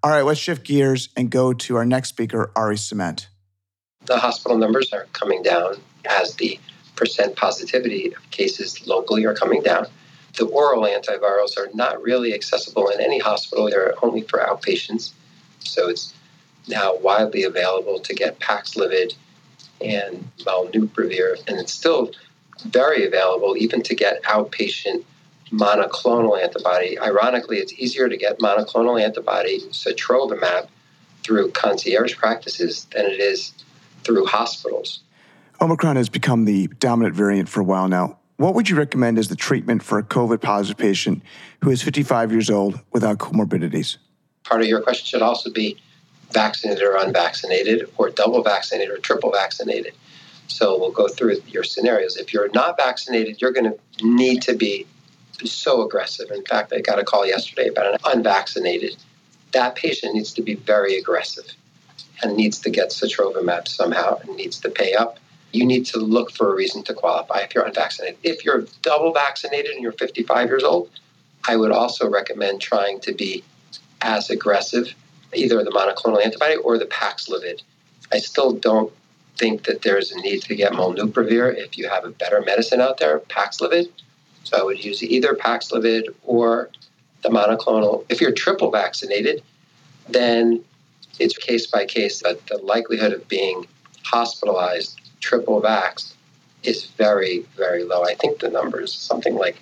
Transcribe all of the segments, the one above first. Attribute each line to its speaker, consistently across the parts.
Speaker 1: All right, let's shift gears and go to our next speaker, Ari Cement.
Speaker 2: The hospital numbers are coming down as the percent positivity of cases locally are coming down. The oral antivirals are not really accessible in any hospital. They're only for outpatients. So it's now widely available to get Paxlovid and Molnupiravir, and it's still very available even to get outpatient monoclonal antibody. Ironically, it's easier to get monoclonal antibody, sotrovimab, through concierge practices than it is through hospitals.
Speaker 1: Omicron has become the dominant variant for a while now. What would you recommend as the treatment for a COVID-positive patient who is 55 years old without comorbidities?
Speaker 2: Part of your question should also be vaccinated or unvaccinated, or double vaccinated or triple vaccinated. So we'll go through your scenarios. If you're not vaccinated, you're going to need to be so aggressive. In fact, I got a call yesterday about an unvaccinated. That patient needs to be very aggressive and needs to get sotrovimab somehow and needs to pay up. You need to look for a reason to qualify if you're unvaccinated. If you're double vaccinated and you're 55 years old, I would also recommend trying to be as aggressive, either the monoclonal antibody or the Paxlovid. I still don't think that there's a need to get Molnupiravir if you have a better medicine out there, Paxlovid. So I would use either Paxlovid or the monoclonal. If you're triple vaccinated, then it's case by case, but the likelihood of being hospitalized triple vaxxed is very, very low. I think the number is something like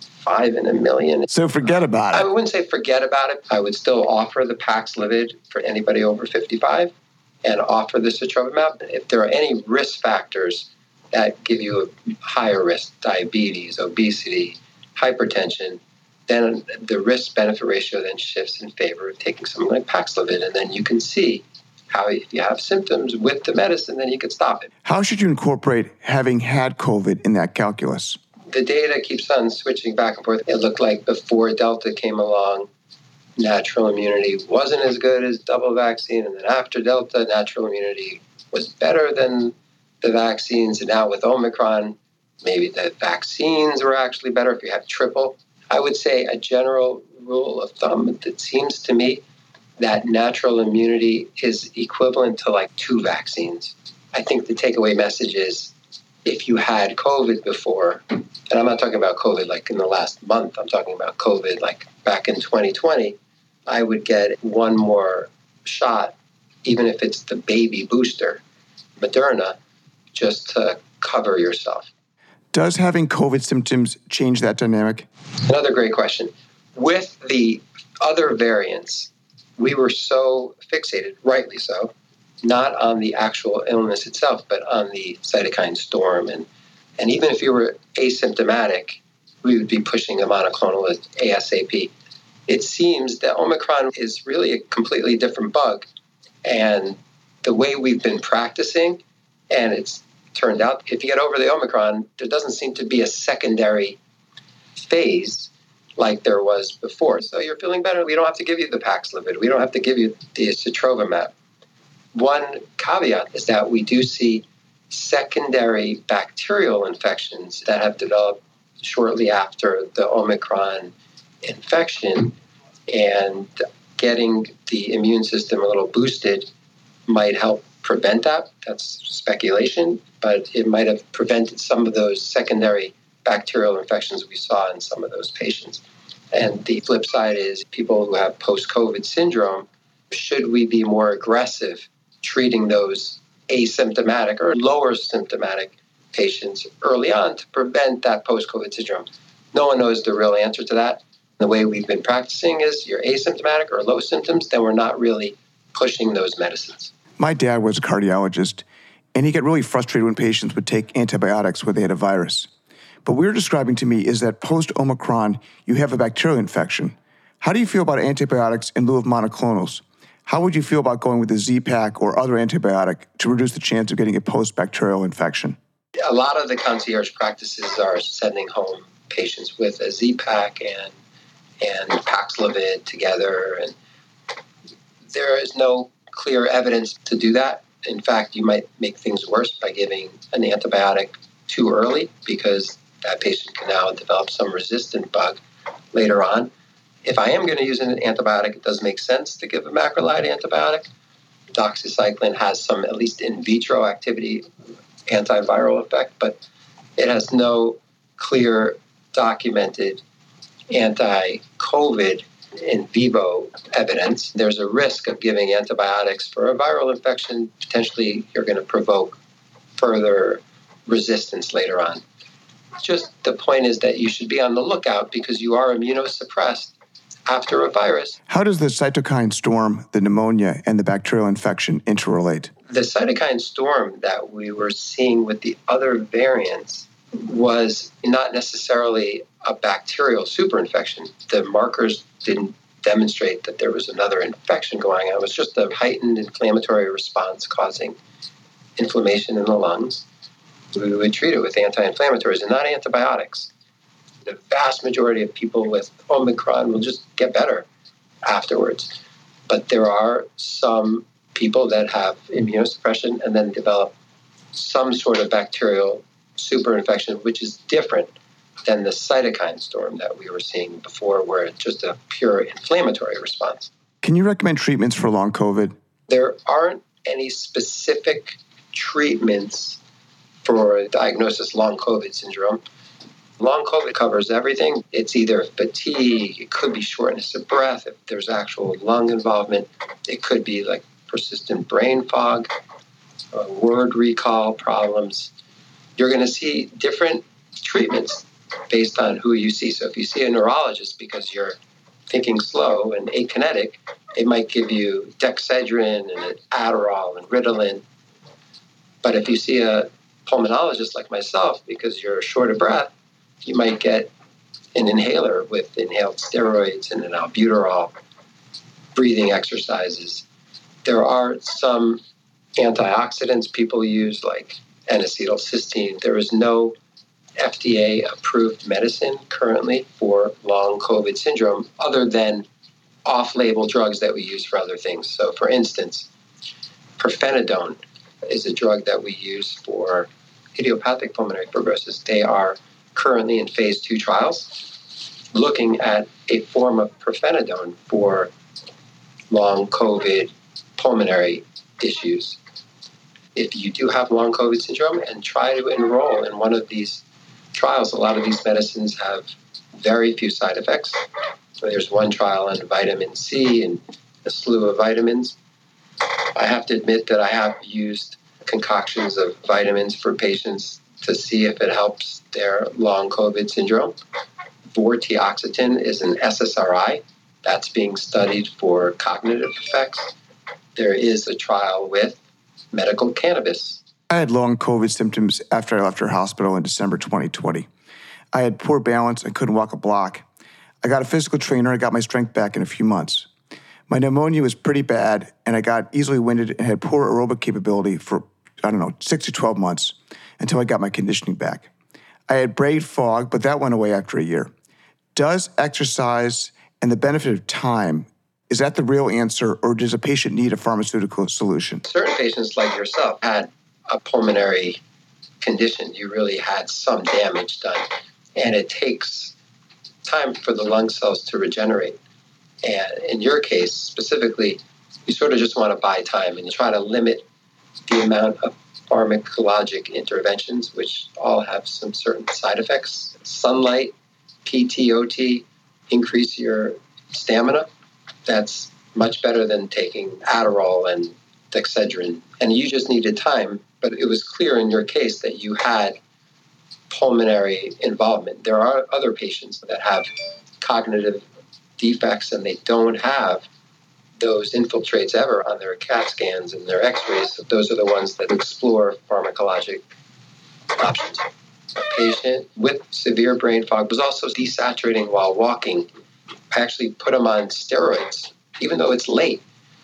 Speaker 2: 5 in a million.
Speaker 1: So forget about it.
Speaker 2: I wouldn't say forget about it. I would still offer the Paxlovid for anybody over 55 and offer the sotrovimab. If there are any risk factors that give you a higher risk, diabetes, obesity, hypertension, then the risk-benefit ratio then shifts in favor of taking something like Paxlovid, and then you can see how if you have symptoms with the medicine, then you could stop it.
Speaker 1: How should you incorporate having had COVID in that calculus?
Speaker 2: The data keeps on switching back and forth. It looked like before Delta came along, natural immunity wasn't as good as double vaccine, and then after Delta, natural immunity was better than the vaccines, and now with Omicron, maybe the vaccines were actually better if you have triple. I would say a general rule of thumb that seems to me that natural immunity is equivalent to like 2 vaccines. I think the takeaway message is if you had COVID before, and I'm not talking about COVID like in the last month, I'm talking about COVID like back in 2020, I would get one more shot, even if it's the baby booster, Moderna, just to cover yourself.
Speaker 1: Does having COVID symptoms change that dynamic?
Speaker 2: Another great question. With the other variants, we were so fixated, rightly so, not on the actual illness itself, but on the cytokine storm. And even if you were asymptomatic, we would be pushing a monoclonal ASAP. It seems that Omicron is really a completely different bug. And the way we've been practicing, and it's turned out, if you get over the Omicron, there doesn't seem to be a secondary phase like there was before. So you're feeling better. We don't have to give you the Paxlovid. We don't have to give you the sotrovimab. One caveat is that we do see secondary bacterial infections that have developed shortly after the Omicron infection, and getting the immune system a little boosted might help prevent that. That's speculation, but it might have prevented some of those secondary bacterial infections we saw in some of those patients. And the flip side is people who have post-COVID syndrome, should we be more aggressive treating those asymptomatic or lower symptomatic patients early on to prevent that post-COVID syndrome? No one knows the real answer to that. The way we've been practicing is you're asymptomatic or low symptoms, then we're not really pushing those medicines.
Speaker 1: My dad was a cardiologist, and he got really frustrated when patients would take antibiotics when they had a virus. But what you're describing to me is that post-Omicron, you have a bacterial infection. How do you feel about antibiotics in lieu of monoclonals? How would you feel about going with a Z-Pak or other antibiotic to reduce the chance of getting a post-bacterial infection?
Speaker 2: A lot of the concierge practices are sending home patients with a Z-Pak and Paxlovid together, and there is no clear evidence to do that. In fact, you might make things worse by giving an antibiotic too early, because that patient can now develop some resistant bug later on. If I am going to use an antibiotic, it does make sense to give a macrolide antibiotic. Doxycycline has some, at least in vitro activity, antiviral effect, but it has no clear documented anti-COVID in vivo evidence. There's a risk of giving antibiotics for a viral infection. Potentially, you're going to provoke further resistance later on. Just the point is that you should be on the lookout because you are immunosuppressed after a virus.
Speaker 1: How does the cytokine storm, the pneumonia, and the bacterial infection interrelate?
Speaker 2: The cytokine storm that we were seeing with the other variants was not necessarily a bacterial superinfection. The markers didn't demonstrate that there was another infection going on. It was just a heightened inflammatory response causing inflammation in the lungs. We would treat it with anti-inflammatories and not antibiotics. The vast majority of people with Omicron will just get better afterwards. But there are some people that have immunosuppression and then develop some sort of bacterial superinfection, which is different than the cytokine storm that we were seeing before, where it's just a pure inflammatory response.
Speaker 1: Can you recommend treatments for long COVID?
Speaker 2: There aren't any specific treatments for diagnosis long COVID syndrome. Long COVID covers everything. It's either fatigue, it could be shortness of breath, if there's actual lung involvement, it could be like persistent brain fog, word recall problems. You're going to see different treatments based on who you see. So if you see a neurologist because you're thinking slow and akinetic, it might give you Dexedrine and Adderall and Ritalin. But if you see a pulmonologist like myself because you're short of breath, you might get an inhaler with inhaled steroids and an albuterol, breathing exercises. There are some antioxidants people use like N-acetylcysteine. There is no FDA-approved medicine currently for long COVID syndrome other than off-label drugs that we use for other things. So, for instance, pirfenidone is a drug that we use for idiopathic pulmonary fibrosis. They are currently in phase 2 trials looking at a form of pirfenidone for long COVID pulmonary issues. If you do have long COVID syndrome and try to enroll in one of these trials, a lot of these medicines have very few side effects. So there's one trial on vitamin C and a slew of vitamins. I have to admit that I have used concoctions of vitamins for patients to see if it helps their long COVID syndrome. Vortioxetine is an SSRI that's being studied for cognitive effects. There is a trial with medical cannabis.
Speaker 1: I had long COVID symptoms after I left our hospital in December 2020. I had poor balance and couldn't walk a block. I got a physical trainer. I got my strength back in a few months. My pneumonia was pretty bad, and I got easily winded and had poor aerobic capability for, 6 to 12 months until I got my conditioning back. I had brain fog, but that went away after a year. Does exercise and the benefit of time, is that the real answer, or does a patient need a pharmaceutical solution?
Speaker 2: Certain patients like yourself had a pulmonary condition. You really had some damage done, and it takes time for the lung cells to regenerate. And in your case, specifically, you sort of just want to buy time and you try to limit the amount of pharmacologic interventions, which all have some certain side effects. Sunlight, PTOT, increase your stamina. That's much better than taking Adderall and Dexedrine. And you just needed time, but it was clear in your case that you had pulmonary involvement. There are other patients that have cognitive defects and they don't have those infiltrates ever on their CAT scans and their x-rays. So those are the ones that explore pharmacologic options. A patient with severe brain fog was also desaturating while walking. I actually put him on steroids, even though it's late,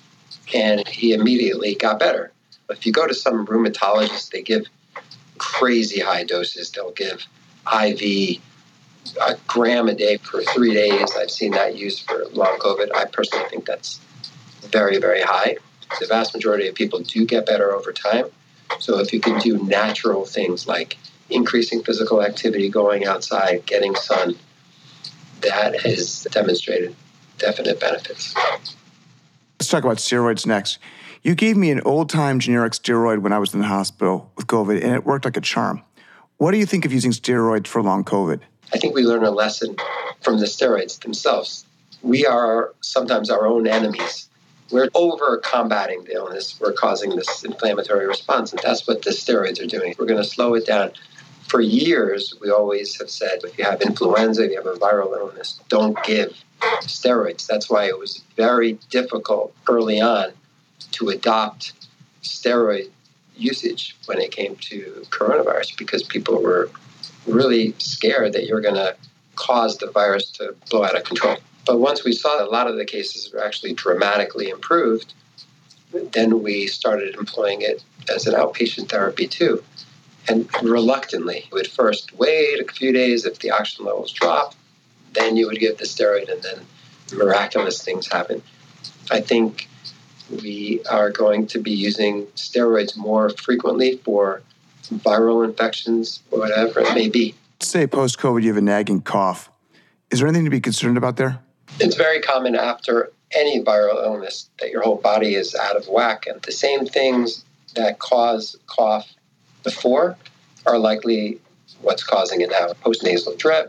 Speaker 2: and he immediately got better. But if you go to some rheumatologist, they give crazy high doses. They'll give IV a gram a day for 3 days. I've seen that used for long COVID. I personally think that's very, very high. The vast majority of people do get better over time. So if you can do natural things like increasing physical activity, going outside, getting sun, that is demonstrated definite benefits.
Speaker 1: Let's talk about steroids next. You gave me an old-time generic steroid when I was in the hospital with COVID, and it worked like a charm. What do you think of using steroids for long COVID?
Speaker 2: I think we learn a lesson from the steroids themselves. We are sometimes our own enemies. We're over-combating the illness. We're causing this inflammatory response, and that's what the steroids are doing. We're going to slow it down. For years, we always have said, if you have influenza, if you have a viral illness, don't give steroids. That's why it was very difficult early on to adopt steroid usage when it came to coronavirus, because people were really scared that you're going to cause the virus to blow out of control. But once we saw that a lot of the cases were actually dramatically improved, then we started employing it as an outpatient therapy too. And reluctantly, we would first wait a few days. If the oxygen levels dropped, then you would give the steroid, and then miraculous things happen. I think we are going to be using steroids more frequently for viral infections, or whatever it may be.
Speaker 1: Say post-COVID you have a nagging cough. Is there anything to be concerned about there?
Speaker 2: It's very common after any viral illness that your whole body is out of whack, and the same things that cause cough before are likely what's causing it now. Postnasal drip,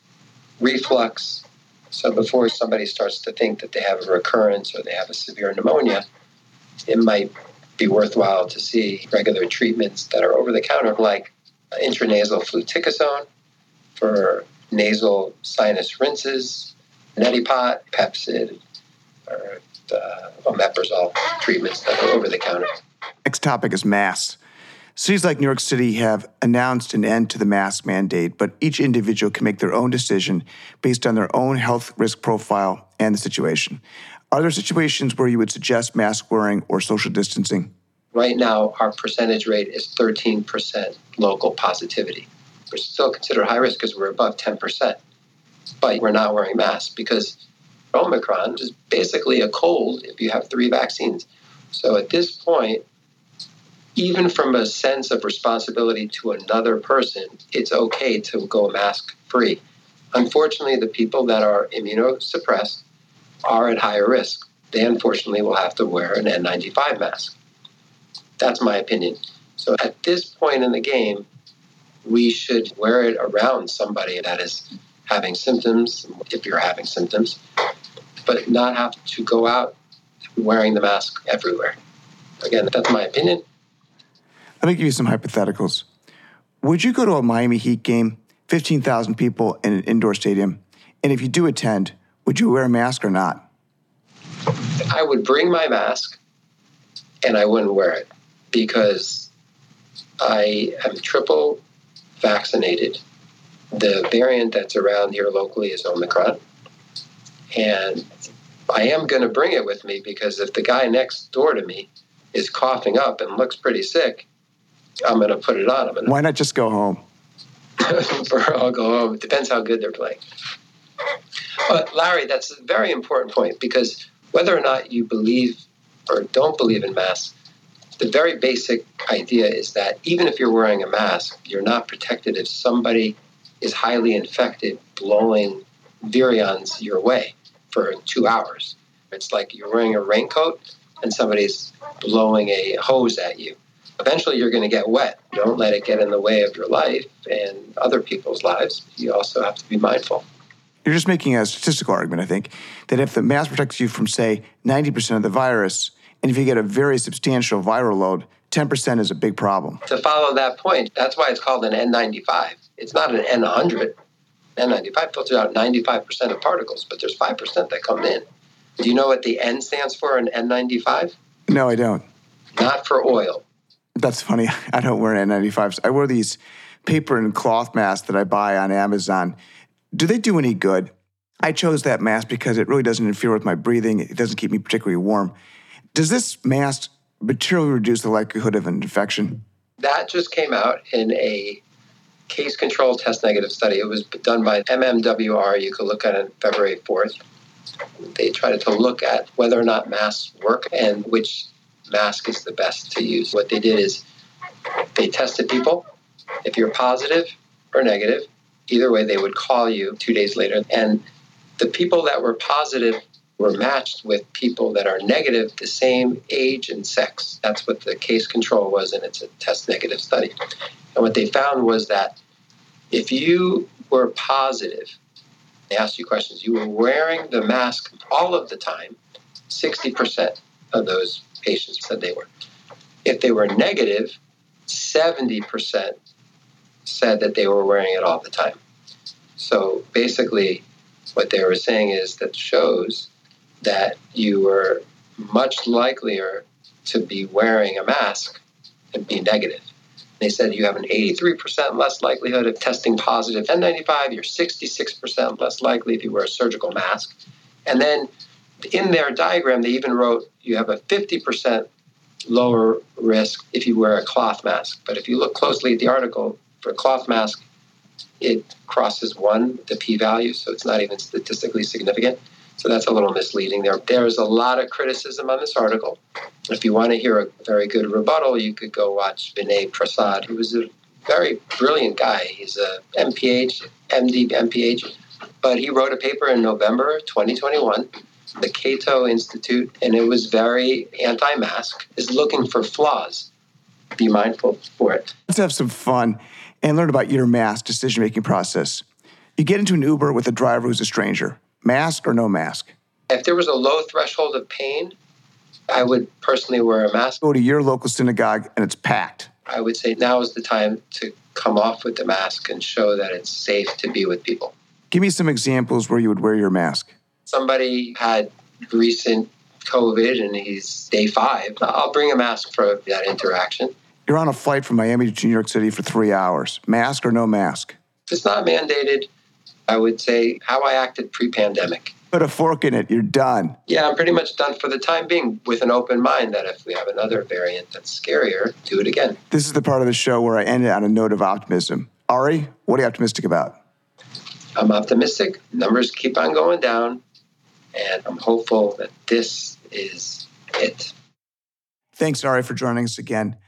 Speaker 2: reflux. So before somebody starts to think that they have a recurrence or they have a severe pneumonia, it might be worthwhile to see regular treatments that are over the counter, like intranasal fluticasone for nasal sinus rinses, Neti-Pot, Pepcid, or the omeprazole treatments that are over the counter.
Speaker 1: Next topic is masks. Cities like New York City have announced an end to the mask mandate, but each individual can make their own decision based on their own health risk profile and the situation. Are there situations where you would suggest mask wearing or social distancing?
Speaker 2: Right now, our percentage rate is 13% local positivity. We're still considered high risk because we're above 10%, but we're not wearing masks because Omicron is basically a cold if you have 3 vaccines. So at this point, even from a sense of responsibility to another person, it's okay to go mask-free. Unfortunately, the people that are immunosuppressed are at higher risk. They unfortunately will have to wear an N95 mask. That's my opinion. So at this point in the game, we should wear it around somebody that is having symptoms, if you're having symptoms, but not have to go out wearing the mask everywhere. Again, that's my opinion.
Speaker 1: Let me give you some hypotheticals. Would you go to a Miami Heat game, 15,000 people in an indoor stadium, and if you do attend, would you wear a mask or not?
Speaker 2: I would bring my mask, and I wouldn't wear it because I am triple vaccinated. The variant that's around here locally is Omicron, and I am going to bring it with me because if the guy next door to me is coughing up and looks pretty sick, I'm going to put it on.
Speaker 1: Why not just go home?
Speaker 2: I'll go home. It depends how good they're playing. But Larry, that's a very important point because whether or not you believe or don't believe in masks, the very basic idea is that even if you're wearing a mask, you're not protected if somebody is highly infected blowing virions your way for 2 hours. It's like you're wearing a raincoat and somebody's blowing a hose at you. Eventually, you're going to get wet. Don't let it get in the way of your life and other people's lives. You also have to be mindful.
Speaker 1: You're just making a statistical argument, I think, that if the mask protects you from, say, 90% of the virus, and if you get a very substantial viral load, 10% is a big problem.
Speaker 2: To follow that point, that's why it's called an N95. It's not an N100. N95 filters out 95% of particles, but there's 5% that come in. Do you know what the N stands for in N95?
Speaker 1: No, I don't.
Speaker 2: Not for oil.
Speaker 1: That's funny. I don't wear N95s. I wear these paper and cloth masks that I buy on Amazon. Do they do any good? I chose that mask because it really doesn't interfere with my breathing. It doesn't keep me particularly warm. Does this mask materially reduce the likelihood of an infection?
Speaker 2: That just came out in a case control test negative study. It was done by MMWR. You could look at it on February 4th. They tried to look at whether or not masks work and which mask is the best to use. What they did is they tested people. If you're positive or negative, either way, they would call you 2 days later. And the people that were positive were matched with people that are negative the same age and sex. That's what the case control was, and it's a test negative study. And what they found was that if you were positive, they asked you questions, you were wearing the mask all of the time, 60% of those patients said they were. If they were negative, 70% said that they were wearing it all the time. So basically, what they were saying is that shows that you were much likelier to be wearing a mask and be negative. They said you have an 83% less likelihood of testing positive N95. You're 66% less likely if you wear a surgical mask. And then in their diagram, they even wrote you have a 50% lower risk if you wear a cloth mask. But if you look closely at the article, for a cloth mask, it crosses 1, the p-value, so it's not even statistically significant. So that's a little misleading there. There's a lot of criticism on this article. If you want to hear a very good rebuttal, you could go watch Vinay Prasad, who was a very brilliant guy. He's a MPH, MD, MPH, but he wrote a paper in November 2021, the Cato Institute, and it was very anti-mask, is looking for flaws. Be mindful for it.
Speaker 1: Let's have some fun and learn about your mask decision-making process. You get into an Uber with a driver who's a stranger. Mask or no mask?
Speaker 2: If there was a low threshold of pain, I would personally wear a mask.
Speaker 1: Go to your local synagogue and it's packed.
Speaker 2: I would say now is the time to come off with the mask and show that it's safe to be with people.
Speaker 1: Give me some examples where you would wear your mask.
Speaker 2: Somebody had recent COVID and he's day 5. I'll bring a mask for that interaction.
Speaker 1: You're on a flight from Miami to New York City for 3 hours. Mask or no mask?
Speaker 2: If it's not mandated, I would say how I acted pre-pandemic.
Speaker 1: Put a fork in it, you're done.
Speaker 2: Yeah, I'm pretty much done for the time being, with an open mind that if we have another variant that's scarier, do it again.
Speaker 1: This is the part of the show where I end it on a note of optimism. Ari, what are you optimistic about?
Speaker 2: I'm optimistic. Numbers keep on going down, and I'm hopeful that this is it.
Speaker 1: Thanks, Ari, for joining us again.